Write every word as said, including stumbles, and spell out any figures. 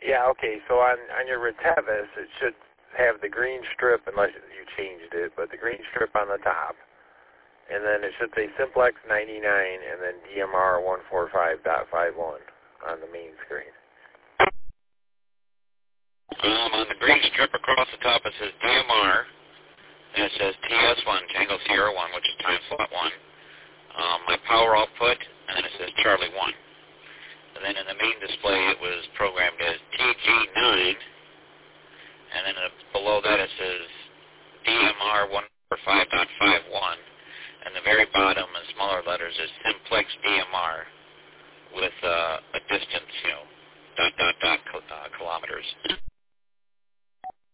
Yeah, okay, so on, on your Retevis, it should have the green strip, unless you changed it, but the green strip on the top. And then it should say Simplex ninety-nine and then D M R one forty-five dot fifty-one on the main screen. Um, on the green strip across the top, it says D M R, and it says T S one, Tango Sierra one, which is time slot one. Um, my power output, and then it says Charlie one. And then in the main display, it was programmed as T G nine, and then uh, below that it says D M R one forty-five dot fifty-one, and the very bottom in smaller letters is Simplex D M R with uh, a distance, you know, dot, dot, dot, uh, kilometers.